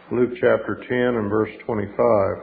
Luke chapter 10 and verse 25.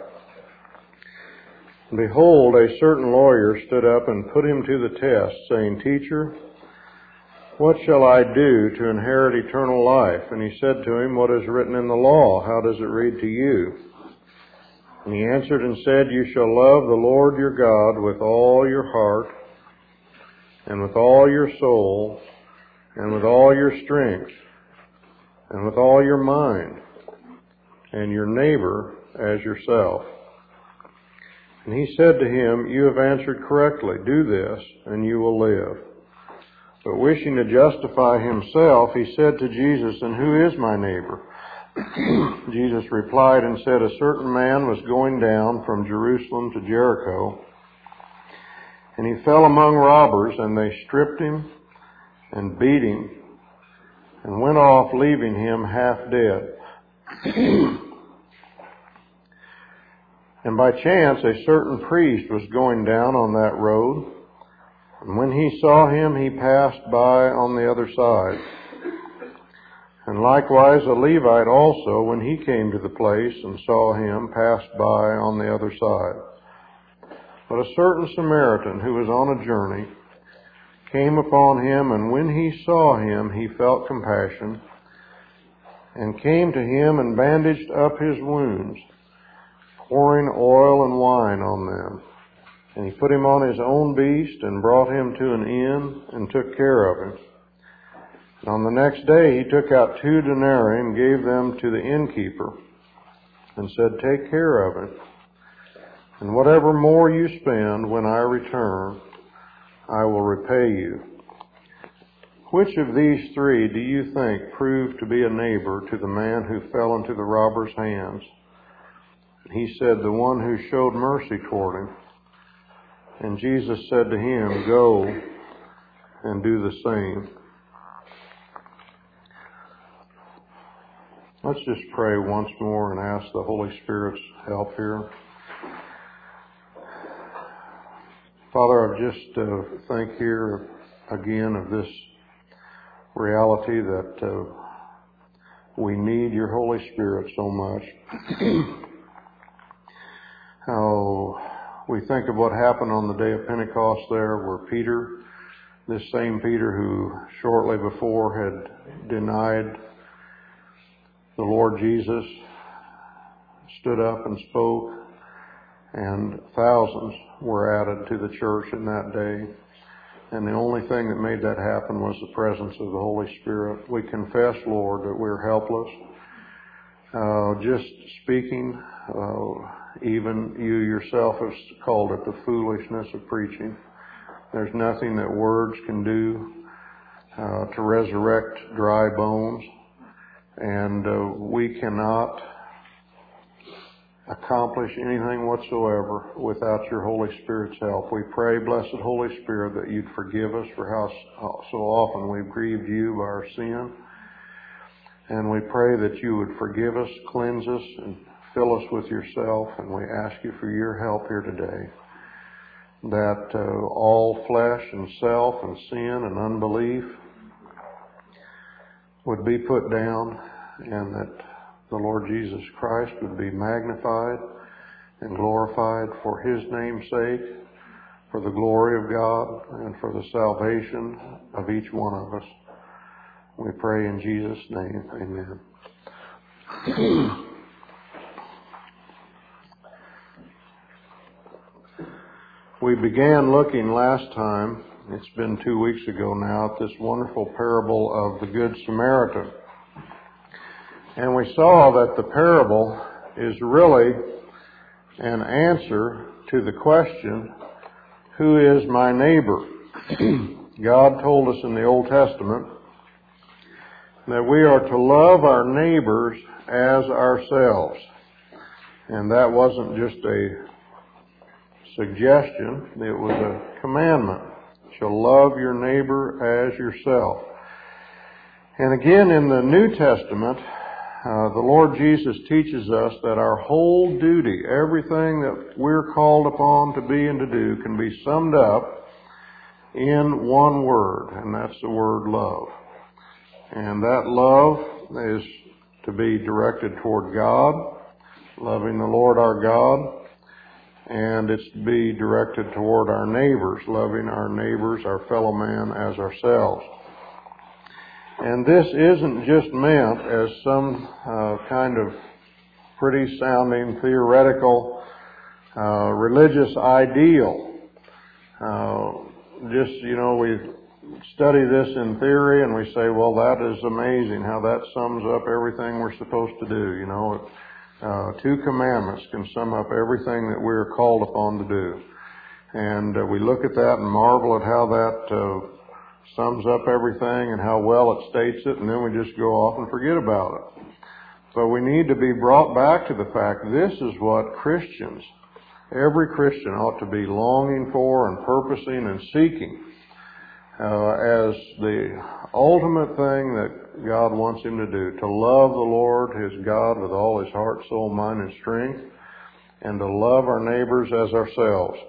Behold, a certain lawyer stood up and put him to the test, saying, Teacher, what shall I do to inherit eternal life? And he said to him, What is written in the law? How does it read to you? And he answered and said, You shall love the Lord your God with all your heart, and with all your soul, and with all your strength, and with all your mind, and your neighbor as yourself. And he said to him, You have answered correctly. Do this, and you will live. But wishing to justify himself, he said to Jesus, And who is my neighbor? Jesus replied and said, A certain man was going down from Jerusalem to Jericho, and he fell among robbers, and they stripped him and beat him, and went off, leaving him half dead. And by chance a certain priest was going down on that road, and when he saw him, he passed by on the other side. And likewise a Levite also, when he came to the place and saw him, passed by on the other side. But a certain Samaritan who was on a journey came upon him, and when he saw him, he felt compassion, and came to him and bandaged up his wounds, pouring oil and wine on them. And he put him on his own beast, and brought him to an inn, and took care of him. And on the next day he took out 2 denarii, and gave them to the innkeeper, and said, Take care of him, and whatever more you spend, when I return, I will repay you. Which of these 3 do you think proved to be a neighbor to the man who fell into the robber's hands? He said, The one who showed mercy toward him. And Jesus said to him, Go and do the same. Let's just pray once more and ask the Holy Spirit's help here. Father, I just think here again of this reality that we need your Holy Spirit so much. How we think of what happened on the day of Pentecost there, where Peter, this same Peter who shortly before had denied the Lord Jesus, stood up and spoke, and thousands were added to the church in that day. And the only thing that made that happen was the presence of the Holy Spirit. We confess, Lord, that we're helpless. Just speaking, even you yourself have called it the foolishness of preaching. There's nothing that words can do to resurrect dry bones. And we cannot accomplish anything whatsoever without your Holy Spirit's help. We pray, blessed Holy Spirit, that you'd forgive us for how so often we've grieved you by our sin. And we pray that you would forgive us, cleanse us, and fill us with yourself. And we ask you for your help here today, that all flesh and self and sin and unbelief would be put down, and that the Lord Jesus Christ would be magnified and glorified for his name's sake, for the glory of God, and for the salvation of each one of us. We pray in Jesus' name. Amen. We began looking last time, it's been 2 weeks ago now, at this wonderful parable of the Good Samaritan. And we saw that the parable is really an answer to the question, who is my neighbor? God told us in the Old Testament that we are to love our neighbors as ourselves. And that wasn't just a suggestion, it was a commandment. You shall love your neighbor as yourself. And again in the New Testament, the Lord Jesus teaches us that our whole duty, everything that we're called upon to be and to do, can be summed up in one word, and that's the word love. And that love is to be directed toward God, loving the Lord our God, and it's to be directed toward our neighbors, loving our neighbors, our fellow man, as ourselves. And this isn't just meant as some kind of pretty sounding theoretical religious ideal. We study this in theory and we say, well, that is amazing how that sums up everything we're supposed to do. 2 commandments can sum up everything that we're called upon to do. And we look at that and marvel at how that sums up everything and how well it states it, and then we just go off and forget about it. But we need to be brought back to the fact this is what Christians, every Christian ought to be longing for and purposing and seeking as the ultimate thing that God wants him to do, to love the Lord, his God, with all his heart, soul, mind, and strength, and to love our neighbors as ourselves.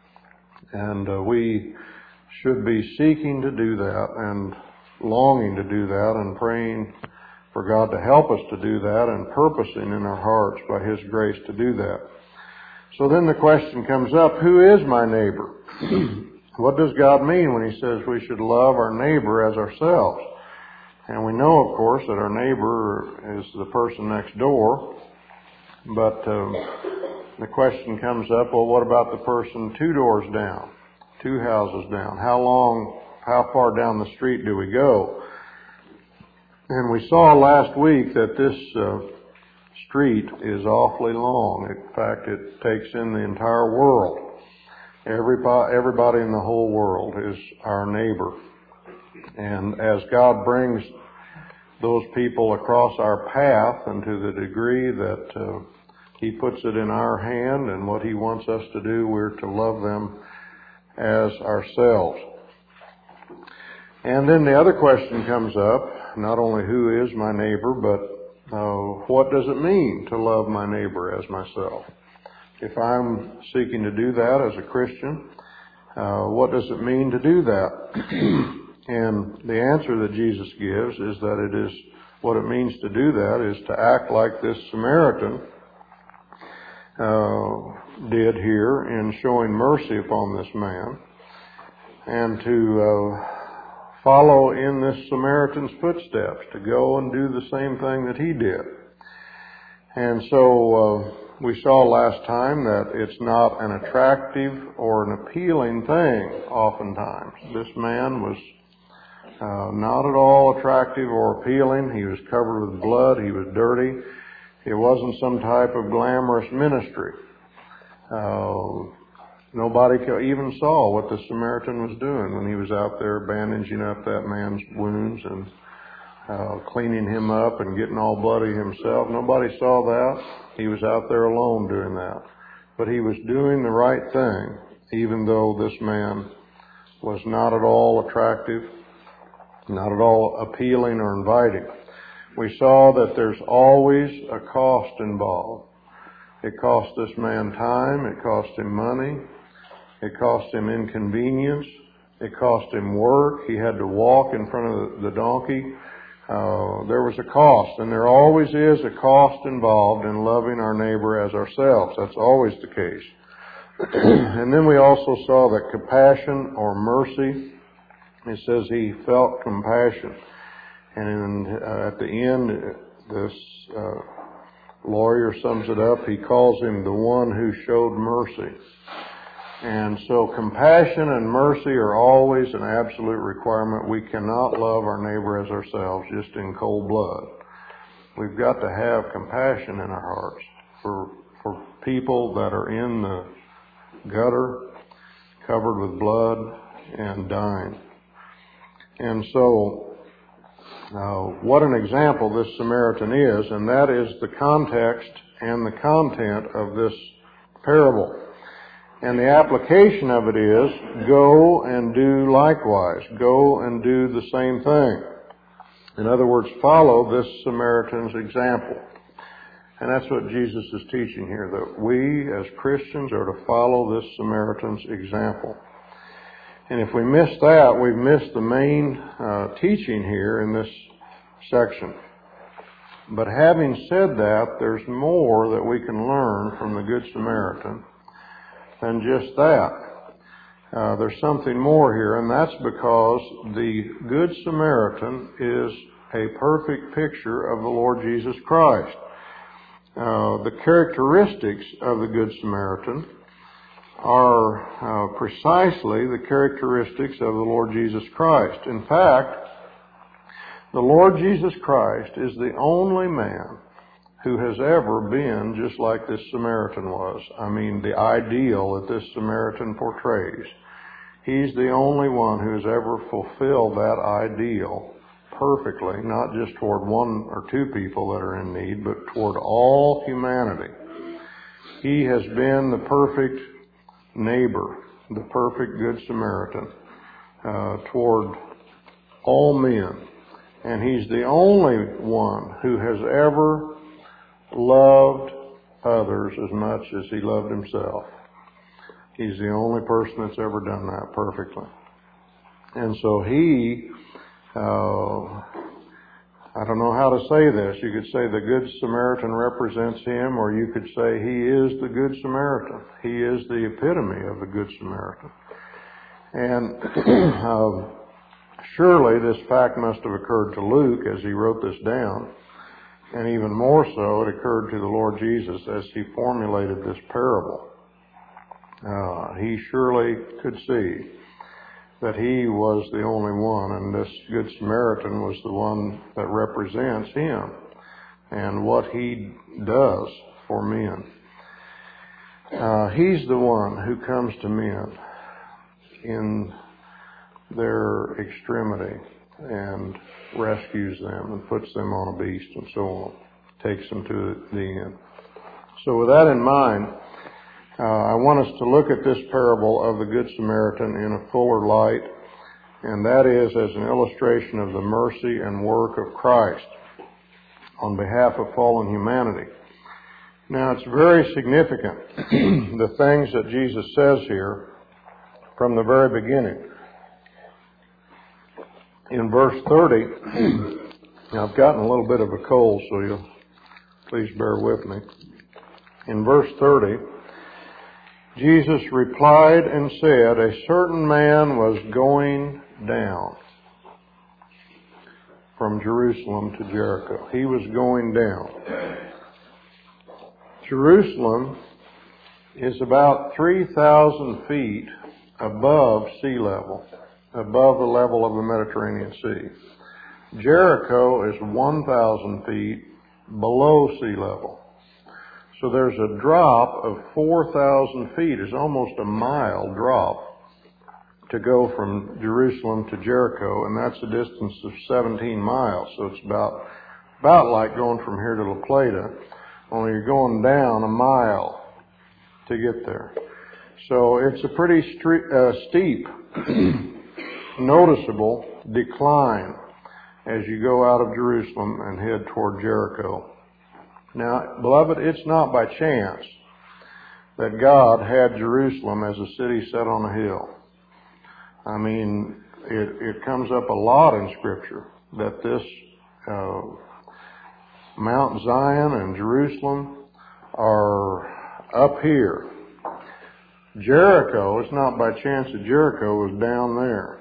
And we should be seeking to do that and longing to do that and praying for God to help us to do that and purposing in our hearts by his grace to do that. So then the question comes up, who is my neighbor? What does God mean when he says we should love our neighbor as ourselves? And we know, of course, that our neighbor is the person next door. But the question comes up, well, what about the person 2 doors down, 2 houses down? How far down the street do we go? And we saw last week that this street is awfully long. In fact, it takes in the entire world. Everybody in the whole world is our neighbor. And as God brings those people across our path, and to the degree that he puts it in our hand and what he wants us to do, we're to love them as ourselves. And then the other question comes up, not only who is my neighbor, but what does it mean to love my neighbor as myself? If I'm seeking to do that as a Christian, what does it mean to do that? And the answer that Jesus gives is that it is, what it means to do that is to act like this Samaritan did here in showing mercy upon this man, and to follow in this Samaritan's footsteps, to go and do the same thing that he did. And so we saw last time that it's not an attractive or an appealing thing oftentimes. This man was not at all attractive or appealing. He was covered with blood. He was dirty. It wasn't some type of glamorous ministry. Nobody even saw what the Samaritan was doing when he was out there bandaging up that man's wounds and cleaning him up and getting all bloody himself. Nobody saw that. He was out there alone doing that. But he was doing the right thing, even though this man was not at all attractive, not at all appealing or inviting. We saw that there's always a cost involved. It cost this man time. It cost him money. It cost him inconvenience. It cost him work. He had to walk in front of the donkey. There was a cost, and there always is a cost involved in loving our neighbor as ourselves. That's always the case. And then we also saw that compassion or mercy, it says he felt compassion. And at the end, this lawyer sums it up. He calls him the one who showed mercy. And so compassion and mercy are always an absolute requirement. We cannot love our neighbor as ourselves just in cold blood. We've got to have compassion in our hearts for people that are in the gutter, covered with blood, and dying. And so what an example this Samaritan is, and that is the context and the content of this parable. And the application of it is, go and do likewise. Go and do the same thing. In other words, follow this Samaritan's example. And that's what Jesus is teaching here, that we as Christians are to follow this Samaritan's example. And if we miss that, we've missed the main teaching here in this section. But having said that, there's more that we can learn from the Good Samaritan than just that. There's something more here, and that's because the Good Samaritan is a perfect picture of the Lord Jesus Christ. The characteristics of the Good Samaritan are precisely the characteristics of the Lord Jesus Christ. In fact, the Lord Jesus Christ is the only man who has ever been just like this Samaritan was. I mean, the ideal that this Samaritan portrays. He's the only one who has ever fulfilled that ideal perfectly, not just toward one or two people that are in need, but toward all humanity. He has been the perfect neighbor, the perfect Good Samaritan toward all men. And he's the only one who has ever loved others as much as he loved himself. He's the only person that's ever done that perfectly. And so he, I don't know how to say this. You could say the Good Samaritan represents him, or you could say he is the Good Samaritan. He is the epitome of the Good Samaritan. And surely this fact must have occurred to Luke as he wrote this down. And even more so, it occurred to the Lord Jesus as he formulated this parable. He surely could see that he was the only one, and this Good Samaritan was the one that represents him and what he does for men. He's the one who comes to men in their extremity and rescues them and puts them on a beast and so on, takes them to the end. So with that in mind, I want us to look at this parable of the Good Samaritan in a fuller light, and that is as an illustration of the mercy and work of Christ on behalf of fallen humanity. Now, it's very significant, the things that Jesus says here from the very beginning. In verse 30, now I've gotten a little bit of a cold, so you'll please bear with me. In verse 30, Jesus replied and said, a certain man was going down from Jerusalem to Jericho. He was going down. Jerusalem is about 3,000 feet above sea level, above the level of the Mediterranean Sea. Jericho is 1,000 feet below sea level. So there's a drop of 4,000 feet. It's almost a mile drop to go from Jerusalem to Jericho, and that's a distance of 17 miles. So it's about like going from here to La Plata, only you're going down a mile to get there. So it's a pretty steep, noticeable decline as you go out of Jerusalem and head toward Jericho. Now, beloved, it's not by chance that God had Jerusalem as a city set on a hill. I mean, it comes up a lot in Scripture that this Mount Zion and Jerusalem are up here. Jericho, it's not by chance that Jericho was down there.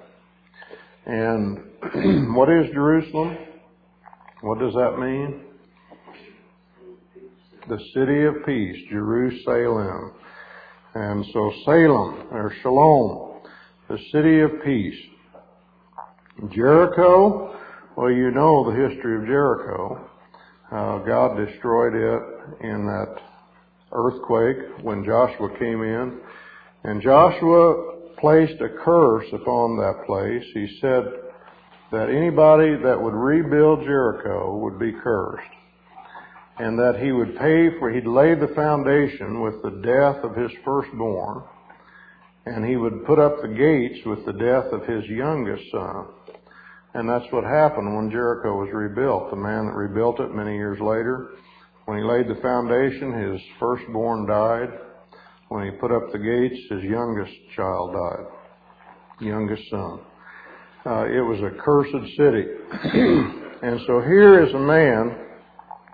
And what is Jerusalem? What does that mean? The city of peace, Jerusalem. And so Salem, or Shalom, the city of peace. Jericho, well, you know the history of Jericho. God destroyed it in that earthquake when Joshua came in. And Joshua placed a curse upon that place. He said that anybody that would rebuild Jericho would be cursed. And that he would he'd lay the foundation with the death of his firstborn, and he would put up the gates with the death of his youngest son. And that's what happened when Jericho was rebuilt. The man that rebuilt it many years later, when he laid the foundation, his firstborn died. When he put up the gates, his youngest child died, youngest son. It was a cursed city. And so here is a man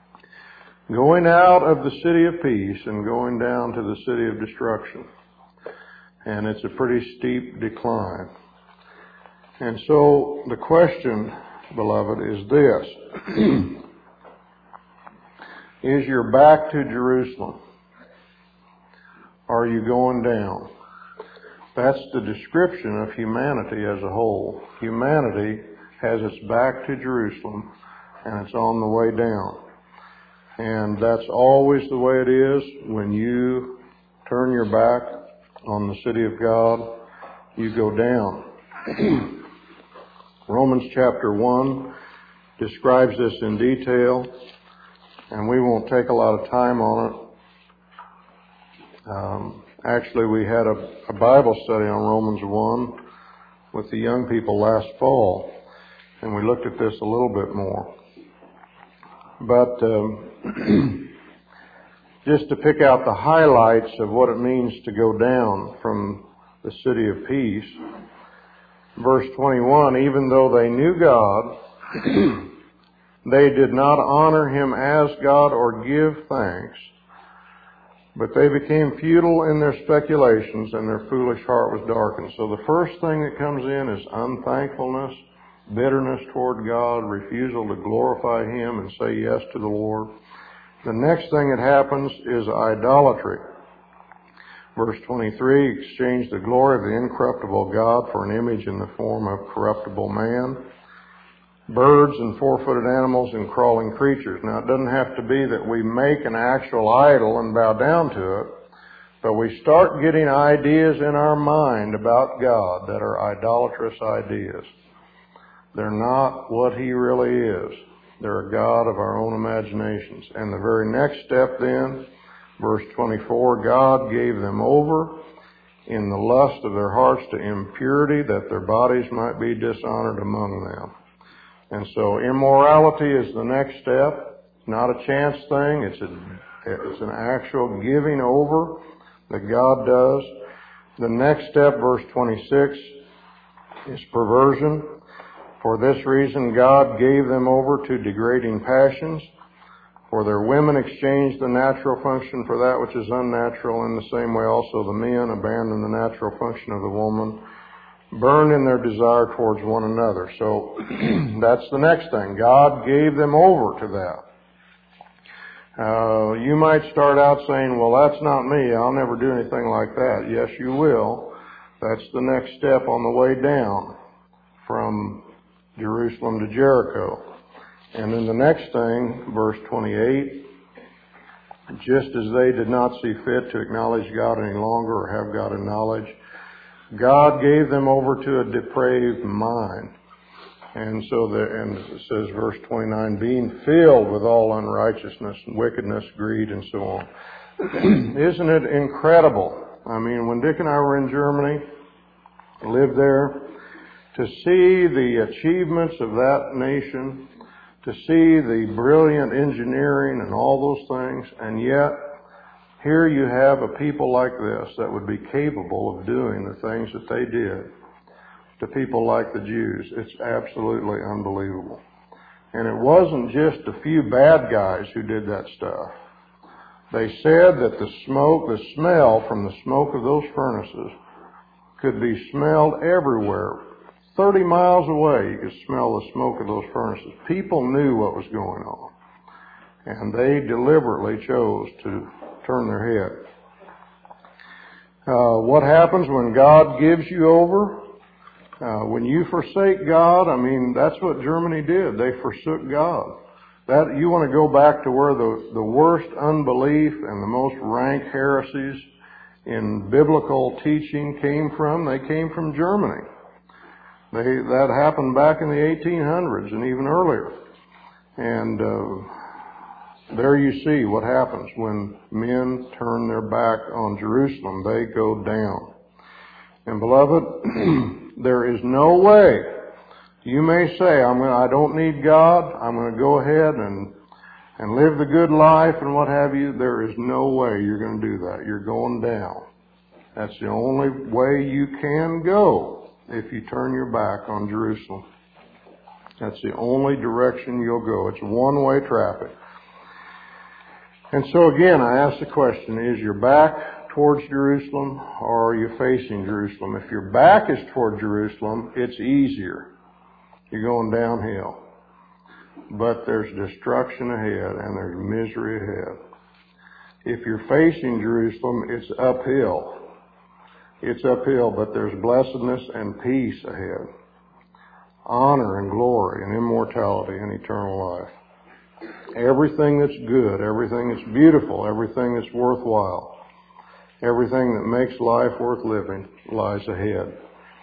Going out of the city of peace and going down to the city of destruction. And it's a pretty steep decline. And so the question, beloved, is this. Is your back to Jerusalem? Are you going down? That's the description of humanity as a whole. Humanity has its back to Jerusalem, and it's on the way down. And that's always the way it is. When you turn your back on the city of God, you go down. Romans chapter 1 describes this in detail, and we won't take a lot of time on it. Actually, we had a Bible study on Romans 1 with the young people last fall, and we looked at this a little bit more. But just to pick out the highlights of what it means to go down from the city of peace, verse 21, even though they knew God, they did not honor Him as God or give thanks, but they became futile in their speculations, and their foolish heart was darkened. So the first thing that comes in is unthankfulness, bitterness toward God, refusal to glorify Him and say yes to the Lord. The next thing that happens is idolatry. Verse 23, exchange the glory of the incorruptible God for an image in the form of corruptible man, birds and four-footed animals and crawling creatures. Now, it doesn't have to be that we make an actual idol and bow down to it, but we start getting ideas in our mind about God that are idolatrous ideas. They're not what He really is. They're a God of our own imaginations. And the very next step then, verse 24, God gave them over in the lust of their hearts to impurity, that their bodies might be dishonored among them. And so immorality is the next step. It's not a chance thing. It's an actual giving over that God does. The next step, verse 26, is perversion. For this reason God gave them over to degrading passions. For their women exchanged the natural function for that which is unnatural. In the same way also the men abandoned the natural function of the woman, burned in their desire towards one another. So that's the next thing. God gave them over to that. You might start out saying, well, that's not me. I'll never do anything like that. Yes, you will. That's the next step on the way down from Jerusalem to Jericho. And then the next thing, verse 28, just as they did not see fit to acknowledge God any longer or have God in knowledge, God gave them over to a depraved mind. And so and it says, verse 29, being filled with all unrighteousness and wickedness, greed, and so on. Isn't it incredible? I mean, when Dick and I were in Germany, lived there, to see the achievements of that nation, to see the brilliant engineering and all those things, and yet here you have a people like this that would be capable of doing the things that they did to people like the Jews. It's absolutely unbelievable. And it wasn't just a few bad guys who did that stuff. They said that the smell from the smoke of those furnaces could be smelled everywhere. 30 miles away, you could smell the smoke of those furnaces. People knew what was going on. And they deliberately chose to turn their head. What happens when God gives you over? When you forsake God, I mean, that's what Germany did. They forsook God. That you want to go back to where the worst unbelief and the most rank heresies in biblical teaching came from? They came from Germany. That happened back in the 1800s and even earlier. And there you see what happens when men turn their back on Jerusalem. They go down. And beloved, there is no way. You may say, I don't need God. I'm going to go ahead and live the good life and what have you. There is no way you're going to do that. You're going down. That's the only way you can go if you turn your back on Jerusalem. That's the only direction you'll go. It's one-way traffic. And so again, I ask the question, is your back towards Jerusalem or are you facing Jerusalem? If your back is toward Jerusalem, it's easier. You're going downhill. But there's destruction ahead and there's misery ahead. If you're facing Jerusalem, it's uphill. It's uphill, but there's blessedness and peace ahead. Honor and glory and immortality and eternal life. Everything that's good, everything that's beautiful, everything that's worthwhile, everything that makes life worth living lies ahead.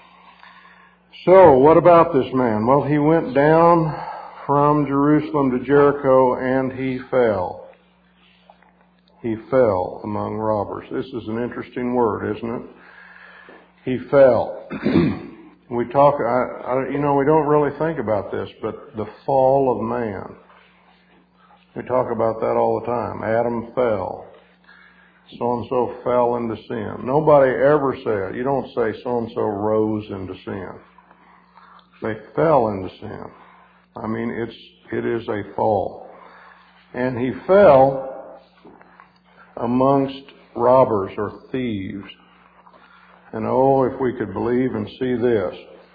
So, what about this man? Well, he went down from Jerusalem to Jericho and he fell. He fell among robbers. This is an interesting word, isn't it? He fell. We talk, we don't really think about this, but the fall of man. We talk about that all the time. Adam fell. So-and-so fell into sin. Nobody ever said, you don't say so-and-so rose into sin. They fell into sin. I mean, it is a fall. And he fell amongst robbers or thieves. And oh, if we could believe and see this.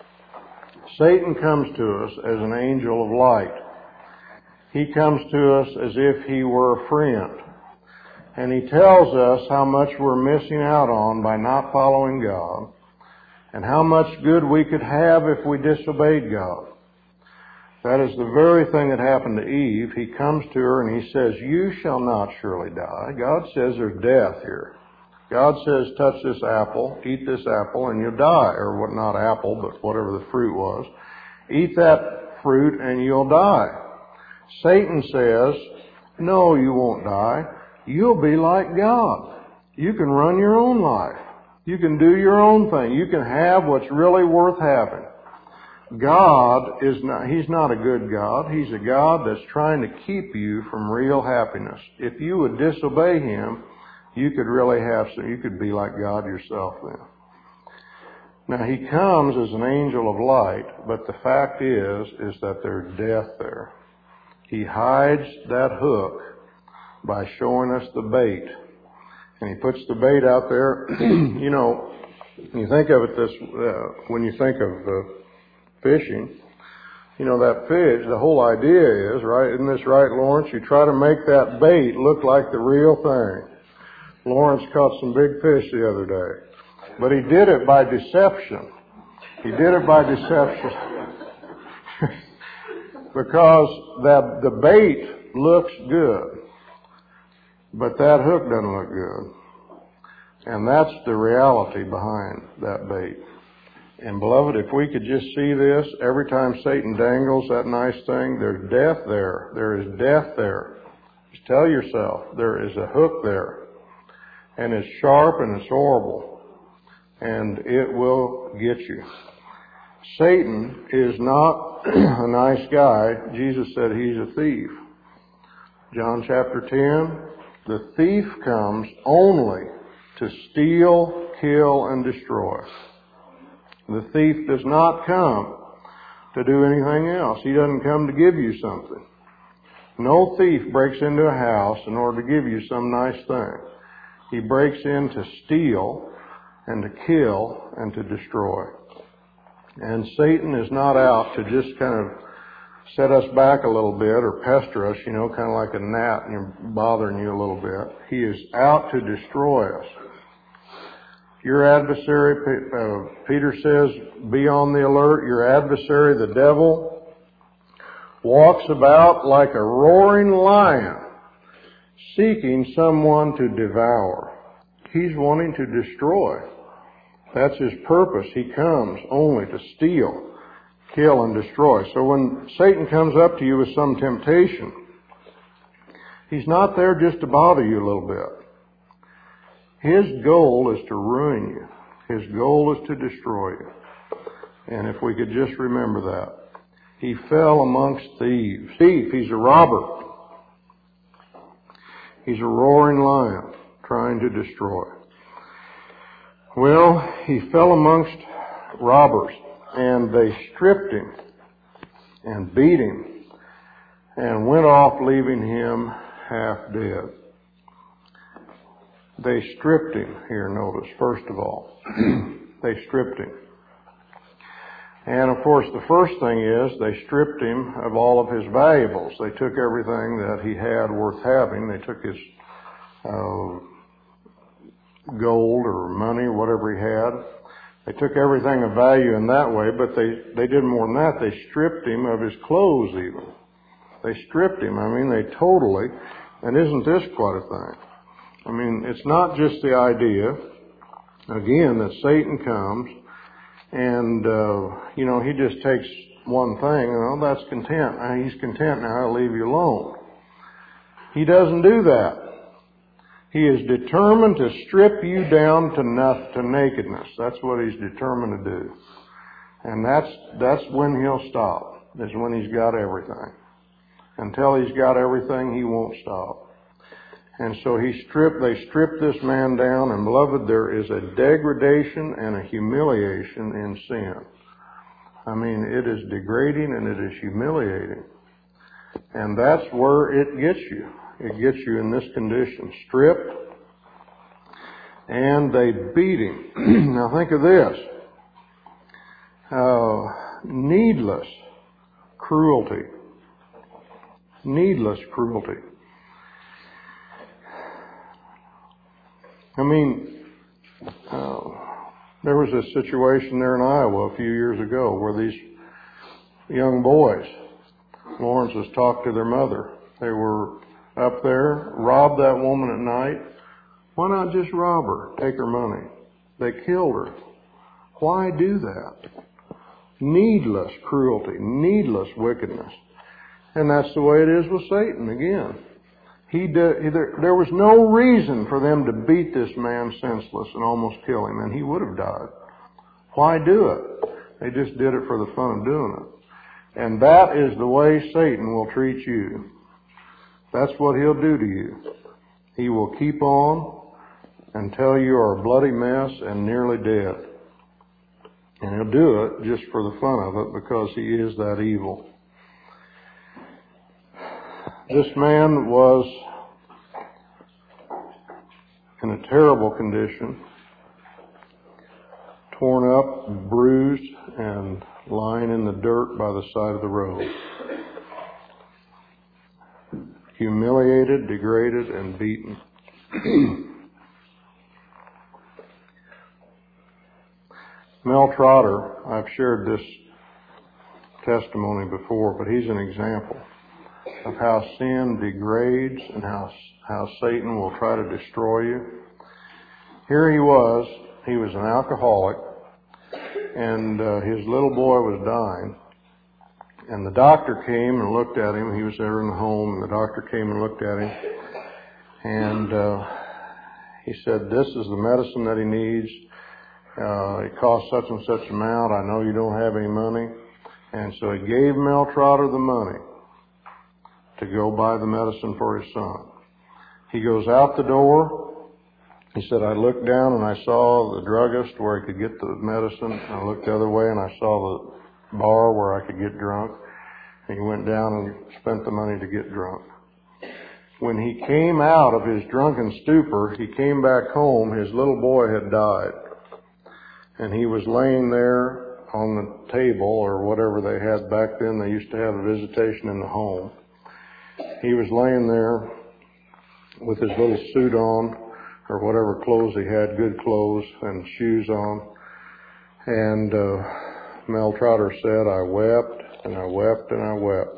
Satan comes to us as an angel of light. He comes to us as if he were a friend. And he tells us how much we're missing out on by not following God, and how much good we could have if we disobeyed God. That is the very thing that happened to Eve. He comes to her and he says, you shall not surely die. God says there's death here. God says, touch this apple, eat this apple, and you'll die. Or what, not apple, but whatever the fruit was. Eat that fruit and you'll die. Satan says, no, you won't die. You'll be like God. You can run your own life. You can do your own thing. You can have what's really worth having. God is not, He's not a good God. He's a God that's trying to keep you from real happiness. If you would disobey Him, you could really have some, you could be like God yourself then. Now He comes as an angel of light, but the fact is that there's death there. He hides that hook by showing us the bait. And He puts the bait out there. You know, when you think of it when you think of fishing, you know, that fish, the whole idea is, right, isn't this right, Lawrence? You try to make that bait look like the real thing. Lawrence caught some big fish the other day. But he did it by deception. He did it by deception. Because the bait looks good, but that hook doesn't look good. And that's the reality behind that bait. And beloved, if we could just see this, every time Satan dangles that nice thing, there's death there. There is death there. Just tell yourself, there is a hook there. And it's sharp and it's horrible. And it will get you. Satan is not a nice guy. Jesus said he's a thief. John chapter 10, the thief comes only to steal, kill, and destroy. The thief does not come to do anything else. He doesn't come to give you something. No thief breaks into a house in order to give you some nice thing. He breaks in to steal and to kill and to destroy. And Satan is not out to just kind of set us back a little bit or pester us, you know, kind of like a gnat and bothering you a little bit. He is out to destroy us. Your adversary, Peter says, be on the alert. Your adversary, the devil, walks about like a roaring lion, seeking someone to devour. He's wanting to destroy. That's his purpose. He comes only to steal, kill, and destroy. So when Satan comes up to you with some temptation, he's not there just to bother you a little bit. His goal is to ruin you. His goal is to destroy you. And if we could just remember that. He fell amongst thieves. Thief, he's a robber. He's a roaring lion trying to destroy. Well, he fell amongst robbers, and they stripped him and beat him and went off, leaving him half dead. they stripped him here, notice, first of all. They stripped him. And of course, the first thing is they stripped him of all of his valuables. They took everything that he had worth having. They took his gold or money, whatever he had. They took everything of value in that way, but they did more than that. They stripped him of his clothes even. They stripped him. I mean, they totally, and isn't this quite a thing? I mean, it's not just the idea, again, that Satan comes and, he just takes one thing, that's content. He's content now, I'll leave you alone. He doesn't do that. He is determined to strip you down to nakedness. That's what he's determined to do. And that's when he'll stop, is when he's got everything. Until he's got everything, he won't stop. And so they stripped this man down, and beloved, there is a degradation and a humiliation in sin. I mean, it is degrading and it is humiliating. And that's where it gets you. It gets you in this condition, stripped, and they beat him. Now think of this. Needless cruelty. Needless cruelty. I mean, there was a situation there in Iowa a few years ago where these young boys, Lawrence was talking to their mother. They were up there, robbed that woman at night. Why not just rob her, take her money? They killed her. Why do that? Needless cruelty, needless wickedness. And that's the way it is with Satan again. There was no reason for them to beat this man senseless and almost kill him, and he would have died. Why do it? They just did it for the fun of doing it. And that is the way Satan will treat you. That's what he'll do to you. He will keep on until you are a bloody mess and nearly dead. And he'll do it just for the fun of it because he is that evil. This man was in a terrible condition, torn up, bruised, and lying in the dirt by the side of the road. Humiliated, degraded, and beaten. Mel Trotter, I've shared this testimony before, but he's an example of how sin degrades and how Satan will try to destroy you. Here he was an alcoholic, and his little boy was dying. And the doctor came and looked at him. He was there in the home, and the doctor came and looked at him. And he said, "This is the medicine that he needs. It costs such and such amount. I know you don't have any money." And so he gave Mel Trotter the money to go buy the medicine for his son. He goes out the door. He said, "I looked down and I saw the druggist where he could get the medicine. I looked the other way and I saw the bar where I could get drunk." And he went down and spent the money to get drunk. When he came out of his drunken stupor, he came back home. His little boy had died. And he was laying there on the table or whatever they had back then. They used to have a visitation in the home. He was laying there with his little suit on, or whatever clothes he had, good clothes and shoes on. And Mel Trotter said, "I wept and I wept and I wept."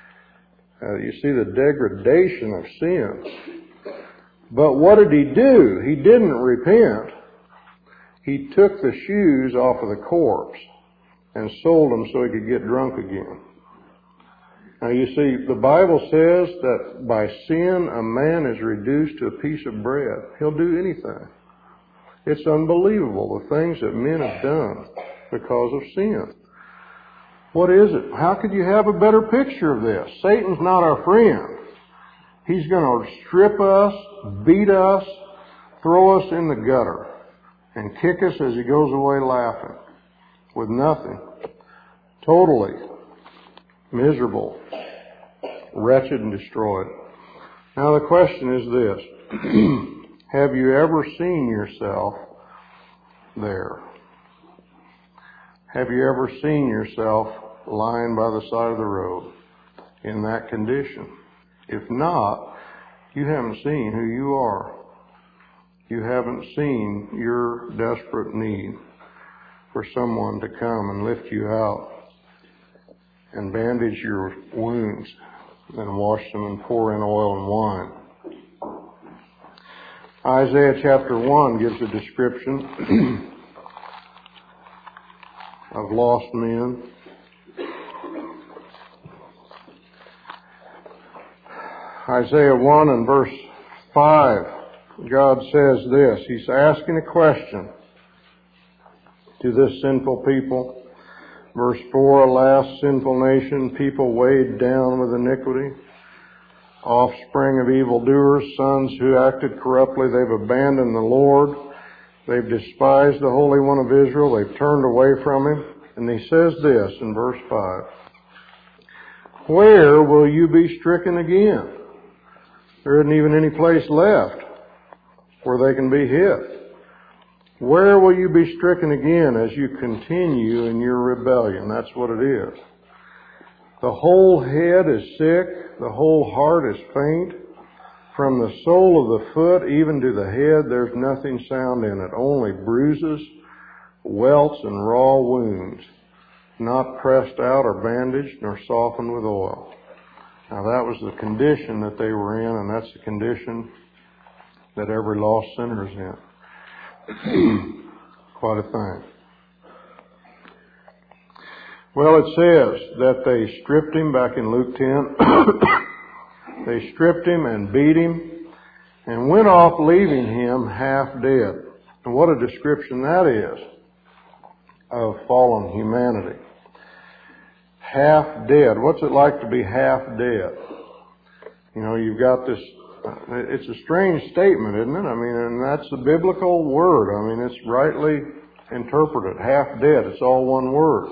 You see the degradation of sin. But what did he do? He didn't repent. He took the shoes off of the corpse and sold them so he could get drunk again. Now you see, the Bible says that by sin a man is reduced to a piece of bread. He'll do anything. It's unbelievable, the things that men have done because of sin. What is it? How could you have a better picture of this? Satan's not our friend. He's going to strip us, beat us, throw us in the gutter, and kick us as he goes away laughing with nothing. Totally miserable, wretched, and destroyed. Now the question is this. Have you ever seen yourself there? Have you ever seen yourself lying by the side of the road in that condition? If not, you haven't seen who you are. You haven't seen your desperate need for someone to come and lift you out and bandage your wounds and wash them and pour in oil and wine. Isaiah chapter 1 gives a description of lost men. Isaiah 1 and verse 5, God says this. He's asking a question to this sinful people. Verse 4, alas, sinful nation, people weighed down with iniquity, offspring of evildoers, sons who acted corruptly. They've abandoned the Lord. They've despised the Holy One of Israel. They've turned away from Him. And He says this in verse 5, where will you be stricken again? There isn't even any place left where they can be hit. Where will you be stricken again as you continue in your rebellion? That's what it is. The whole head is sick. The whole heart is faint. From the sole of the foot even to the head, there's nothing sound in it. Only bruises, welts, and raw wounds, not pressed out or bandaged nor softened with oil. Now that was the condition that they were in, and that's the condition that every lost sinner is in. Quite a thing. Well, it says that they stripped Him back in Luke 10. They stripped Him and beat Him and went off leaving Him half dead. And what a description that is of fallen humanity. Half dead. What's it like to be half dead? You know, you've got this, it's a strange statement, isn't it? I mean, and that's the biblical word. I mean, it's rightly interpreted. Half dead. It's all one word.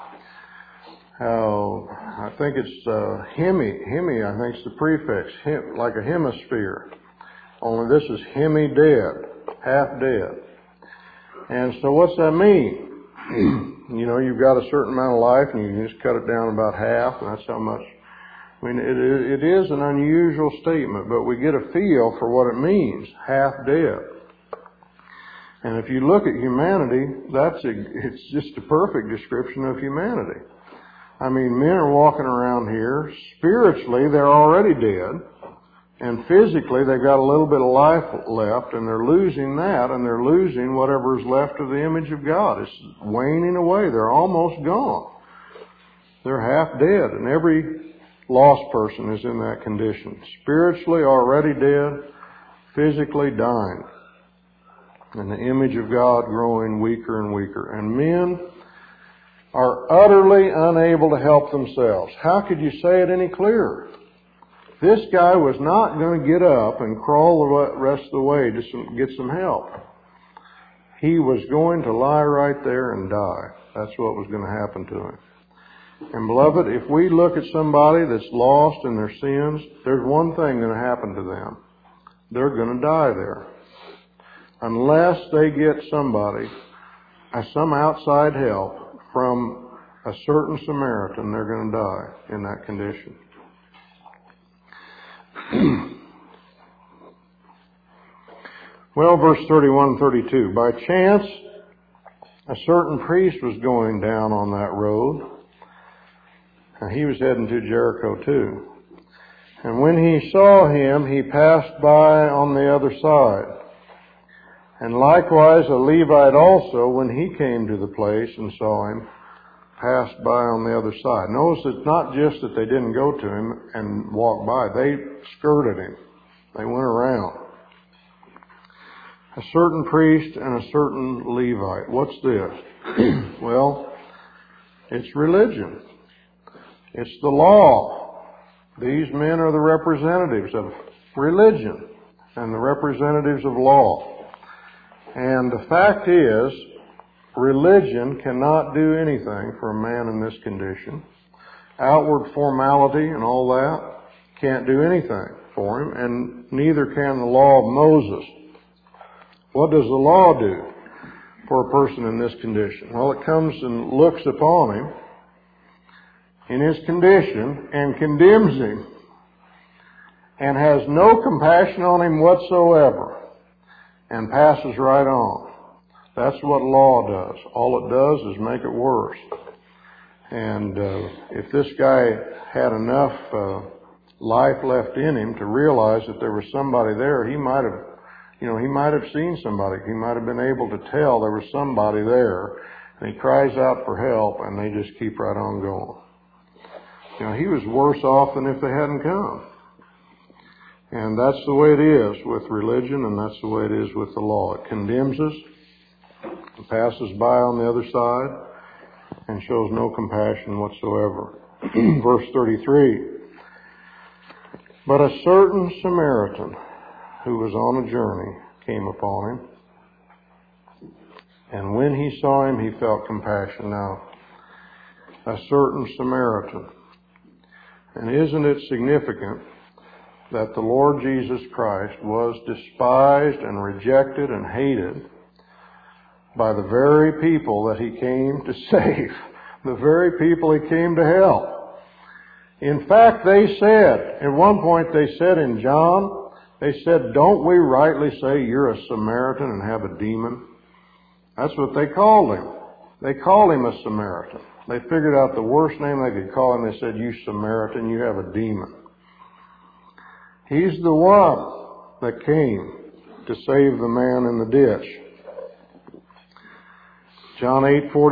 I think it's hemi, I think it's the prefix, like a hemisphere. Only this is hemi-dead, half dead. And so what's that mean? You know, you've got a certain amount of life and you can just cut it down about half, and that's how much. I mean, it is an unusual statement, but we get a feel for what it means, half dead. And if you look at humanity, it's just a perfect description of humanity. I mean, men are walking around here. Spiritually, they're already dead. And physically, they've got a little bit of life left, and they're losing that, and they're losing whatever is left of the image of God. It's waning away. They're almost gone. They're half dead, and every lost person is in that condition. Spiritually already dead, physically dying, and the image of God growing weaker and weaker. And men are utterly unable to help themselves. How could you say it any clearer? This guy was not going to get up and crawl the rest of the way to get some help. He was going to lie right there and die. That's what was going to happen to him. And beloved, if we look at somebody that's lost in their sins, there's one thing going to happen to them. They're going to die there. Unless they get somebody, some outside help from a certain Samaritan, they're going to die in that condition. Well, verse 31 and 32. By chance, a certain priest was going down on that road. And he was heading to Jericho too. And when he saw him, he passed by on the other side. And likewise a Levite also, when he came to the place and saw him, passed by on the other side. Notice it's not just that they didn't go to him and walk by. They skirted him. They went around. A certain priest and a certain Levite. What's this? Well, it's religion. It's the law. These men are the representatives of religion and the representatives of law. And the fact is, religion cannot do anything for a man in this condition. Outward formality and all that can't do anything for him, and neither can the law of Moses What does the law do for a person in this condition? Well, it comes and looks upon him in his condition and condemns him and has no compassion on him whatsoever and passes right on. That's what law does. All it does is make it worse. And if this guy had enough life left in him to realize that there was somebody there, he might have seen somebody. He might have been able to tell there was somebody there. And he cries out for help, and they just keep right on going. He was worse off than if they hadn't come. And that's the way it is with religion, and that's the way it is with the law. It condemns us, it passes by on the other side, and shows no compassion whatsoever. Verse 33, but a certain Samaritan who was on a journey came upon him, and when he saw him, he felt compassion. Now, a certain Samaritan. And isn't it significant that the Lord Jesus Christ was despised and rejected and hated by the very people that he came to save, the very people he came to help? In fact, they said, at one point they said in John, they said, don't we rightly say you're a Samaritan and have a demon? That's what they called him. They called him a Samaritan. They figured out the worst name they could call him. They said, you Samaritan, you have a demon. He's the one that came to save the man in the ditch. John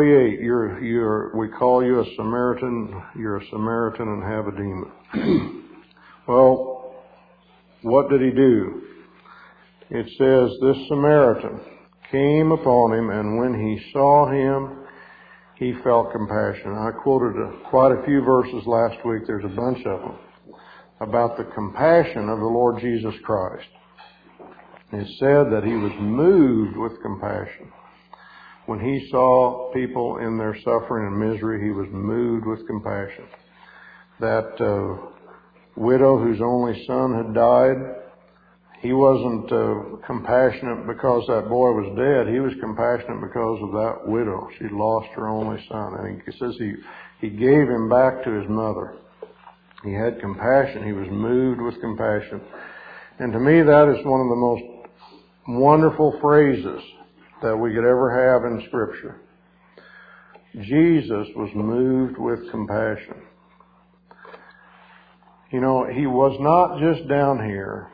8:48, we call you a Samaritan, you're a Samaritan and have a demon. Well, what did he do? It says, this Samaritan came upon him, and when he saw him, he felt compassion. I quoted quite a few verses last week, there's a bunch of them, about the compassion of the Lord Jesus Christ. It said that he was moved with compassion. When he saw people in their suffering and misery, he was moved with compassion. That widow whose only son had died, he wasn't compassionate because that boy was dead. He was compassionate because of that widow. She'd lost her only son. And he says he gave him back to his mother. He had compassion. He was moved with compassion. And to me, that is one of the most wonderful phrases that we could ever have in Scripture. Jesus was moved with compassion. He was not just down here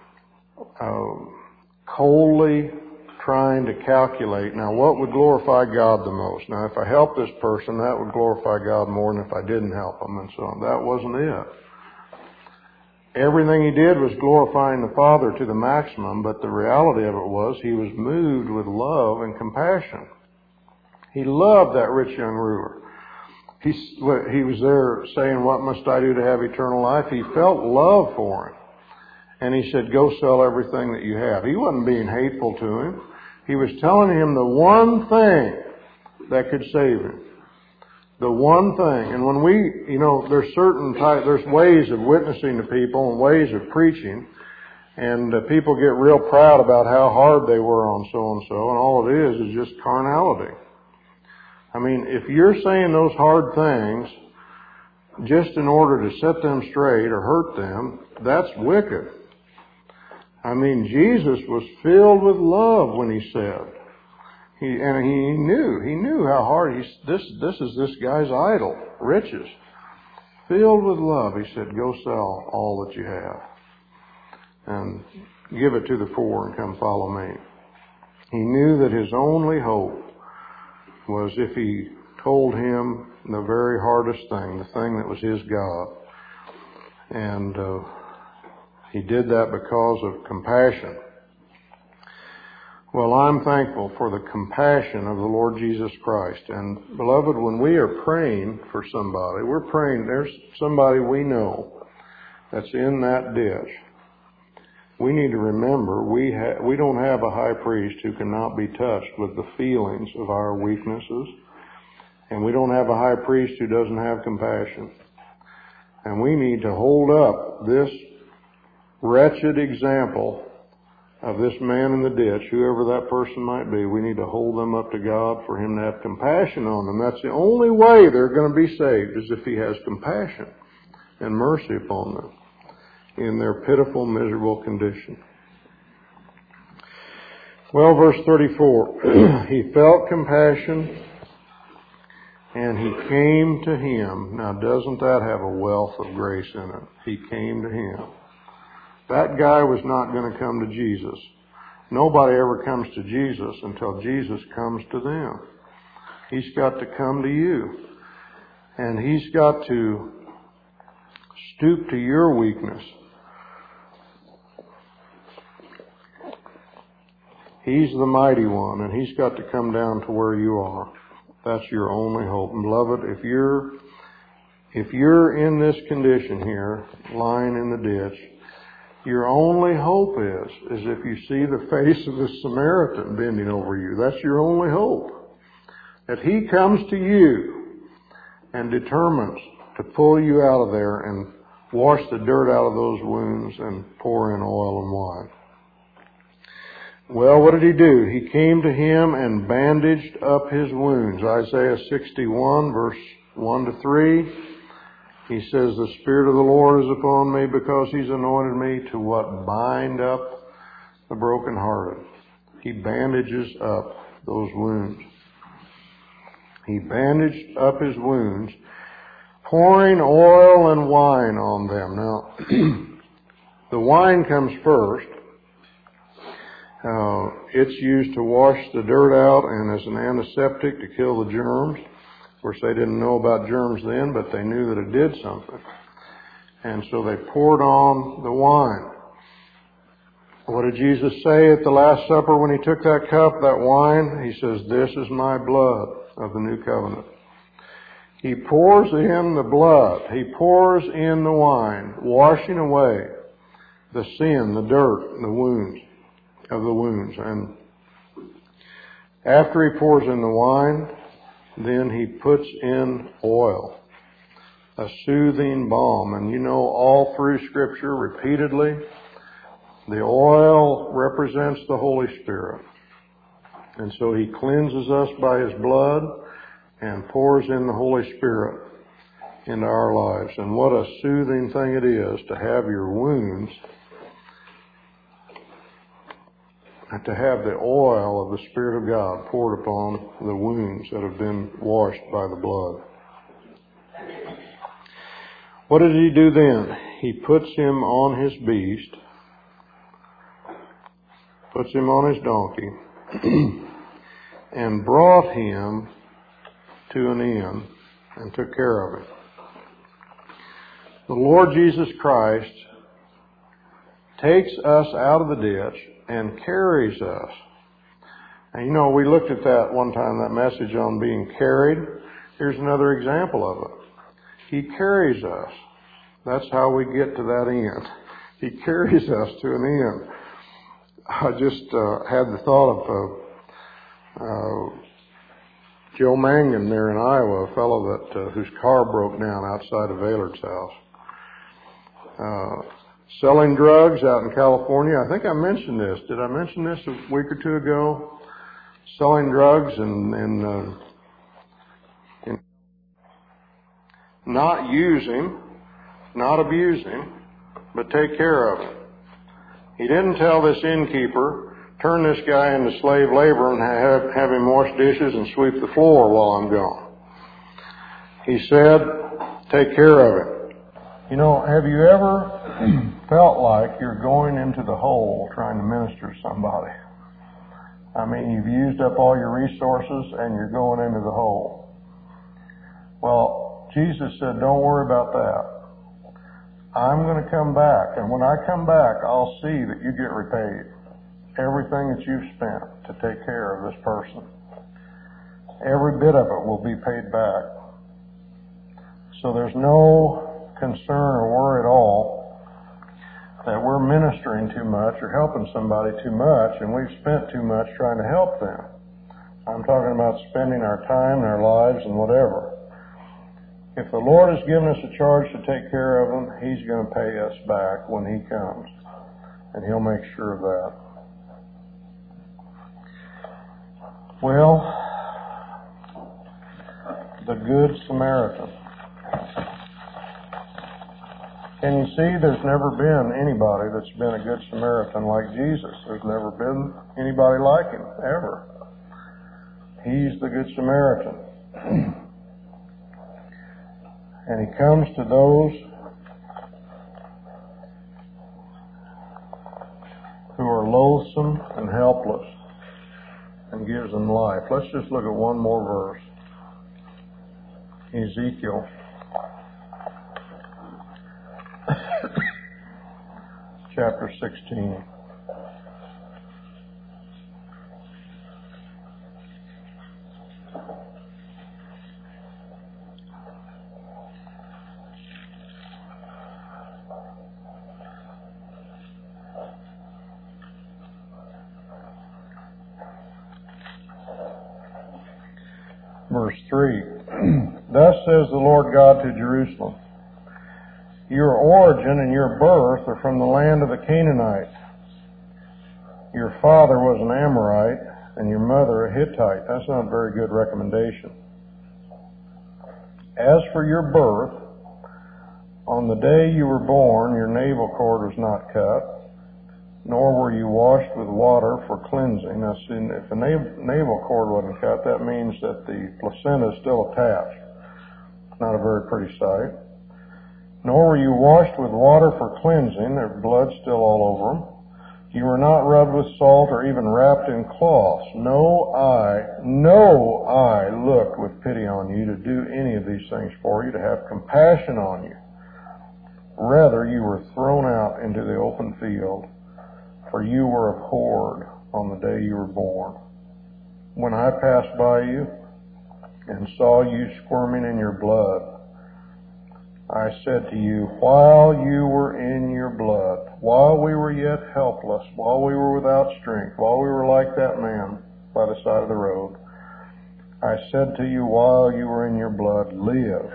coldly trying to calculate, now what would glorify God the most? Now if I help this person, that would glorify God more than if I didn't help them, and so on. That wasn't it. Everything he did was glorifying the Father to the maximum, but the reality of it was he was moved with love and compassion. He loved that rich young ruler. He was there saying, what must I do to have eternal life? He felt love for him. And he said, go sell everything that you have. He wasn't being hateful to him. He was telling him the one thing that could save him. The one thing. And when there's ways of witnessing to people and ways of preaching, and people get real proud about how hard they were on so-and-so, and all it is just carnality. I mean, if you're saying those hard things just in order to set them straight or hurt them, that's wicked. I mean, Jesus was filled with love when he said. He knew how hard this is this guy's idol, riches. Filled with love, he said, go sell all that you have and give it to the poor and come follow me. He knew that his only hope was if he told him the very hardest thing, the thing that was his God. And he did that because of compassion. Well, I'm thankful for the compassion of the Lord Jesus Christ. And beloved, when we are praying for somebody, we're praying, there's somebody we know that's in that ditch. We need to remember we don't have a high priest who cannot be touched with the feelings of our weaknesses. And we don't have a high priest who doesn't have compassion. And we need to hold up this wretched example of this man in the ditch, whoever that person might be. We need to hold them up to God for Him to have compassion on them. That's the only way they're going to be saved, is if He has compassion and mercy upon them in their pitiful, miserable condition. Well, verse 34, He felt compassion and He came to him. Now, doesn't that have a wealth of grace in it? He came to him. That guy was not going to come to Jesus. Nobody ever comes to Jesus until Jesus comes to them. He's got to come to you. And He's got to stoop to your weakness. He's the mighty one, and He's got to come down to where you are. That's your only hope. And beloved, if you're in this condition here, lying in the ditch, your only hope is if you see the face of the Samaritan bending over you. That's your only hope. That He comes to you and determines to pull you out of there and wash the dirt out of those wounds and pour in oil and wine. Well, what did He do? He came to him and bandaged up his wounds. Isaiah 61, verse 1 to 3. He says, the Spirit of the Lord is upon me because He's anointed me to what? Bind up the brokenhearted. He bandages up those wounds. He bandaged up his wounds, pouring oil and wine on them. Now, the wine comes first. It's used to wash the dirt out and as an antiseptic to kill the germs. Of course, they didn't know about germs then, but they knew that it did something. And so they poured on the wine. What did Jesus say at the Last Supper when He took that cup, that wine? He says, this is my blood of the new covenant. He pours in the blood. He pours in the wine, washing away the sin, the dirt, the wounds of the wounds. And after He pours in the wine, then He puts in oil, a soothing balm. And you know, all through Scripture, repeatedly, the oil represents the Holy Spirit. And so He cleanses us by His blood and pours in the Holy Spirit into our lives. And what a soothing thing it is to have your wounds, to have the oil of the Spirit of God poured upon the wounds that have been washed by the blood. What did He do then? He puts him on his beast, puts him on his donkey, and brought him to an inn and took care of him. The Lord Jesus Christ takes us out of the ditch and carries us. And you know, we looked at that one time, that message on being carried. Here's another example of it. He carries us. That's how we get to that end. He carries us to an end. I just had the thought of Joe Mangan there in Iowa, a fellow that whose car broke down outside of Vaylor's house. Selling drugs out in California. I think I mentioned this. Did I mention this a week or two ago? Selling drugs and not use him, not abuse him, but take care of him. He didn't tell this innkeeper, turn this guy into slave labor and have him wash dishes and sweep the floor while I'm gone. He said, take care of him. You know, have you ever felt like you're going into the hole trying to minister to somebody? I mean, you've used up all your resources and you're going into the hole. Well, Jesus said, don't worry about that. I'm going to come back, and when I come back, I'll see that you get repaid. Everything that you've spent to take care of this person. Every bit of it will be paid back. So there's no concern or worry at all that we're ministering too much or helping somebody too much and we've spent too much trying to help them. I'm talking about spending our time and our lives and whatever. If the Lord has given us a charge to take care of them, He's going to pay us back when He comes. And He'll make sure of that. Well, the Good Samaritan. Can you see there's never been anybody that's been a Good Samaritan like Jesus? There's never been anybody like him, ever. He's the Good Samaritan. And he comes to those who are loathsome and helpless and gives them life. Let's just look at one more verse. Ezekiel chapter 16. Verse 3. Thus says the Lord God to Jerusalem, your origin and your birth are from the land of the Canaanites. Your father was an Amorite and your mother a Hittite. That's not a very good recommendation. As for your birth, on the day you were born, your navel cord was not cut, nor were you washed with water for cleansing. Now, see, if the navel cord wasn't cut, that means that the placenta is still attached. Not a very pretty sight. Nor were you washed with water for cleansing. There's blood still all over them. You were not rubbed with salt or even wrapped in cloths. No eye looked with pity on you to do any of these things for you, to have compassion on you. Rather, you were thrown out into the open field, for you were abhorred on the day you were born. When I passed by you and saw you squirming in your blood, I said to you, while you were in your blood, while we were yet helpless, while we were without strength, while we were like that man by the side of the road, I said to you, while you were in your blood, live.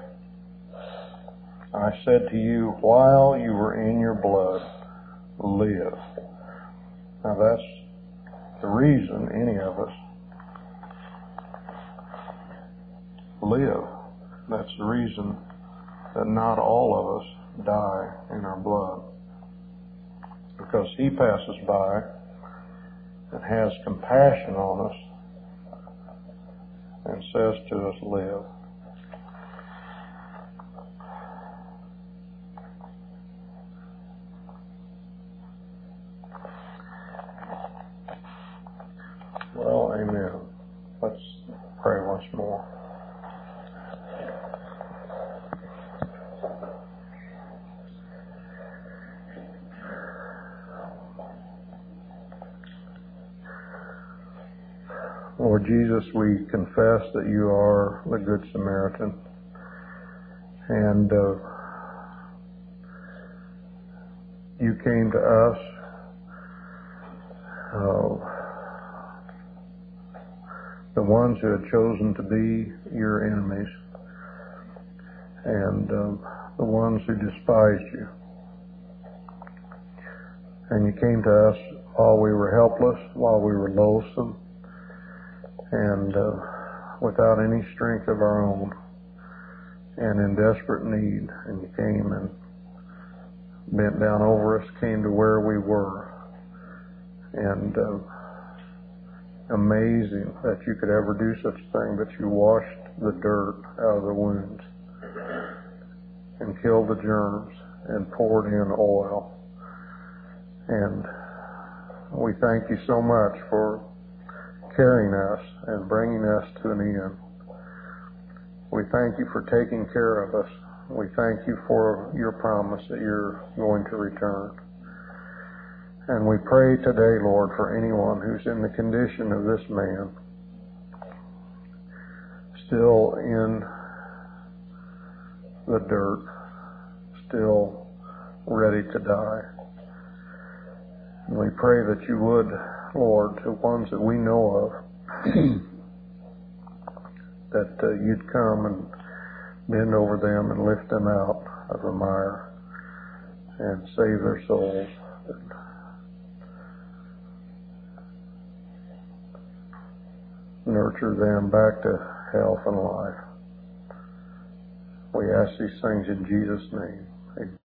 I said to you, while you were in your blood, live. Now that's the reason any of us live. That's the reason that not all of us die in our blood. Because he passes by and has compassion on us and says to us, live. Well, amen. Let's pray once more. Lord Jesus, we confess that you are the Good Samaritan. And you came to us the ones who had chosen to be your enemies, and the ones who despised you. And you came to us while we were helpless, while we were loathsome, and without any strength of our own, and in desperate need. And you came and bent down over us, came to where we were, and amazing that you could ever do such a thing, that you washed the dirt out of the wounds and killed the germs and poured in oil. And we thank you so much for carrying us and bringing us to an end. We thank you for taking care of us. We thank you for your promise that you're going to return. And we pray today, Lord, for anyone who's in the condition of this man, still in the dirt, still ready to die. And we pray that you would, Lord, to ones that we know of, that you'd come and bend over them and lift them out of the mire and save their souls. nurture them back to health and life. We ask these things in Jesus' name. Amen.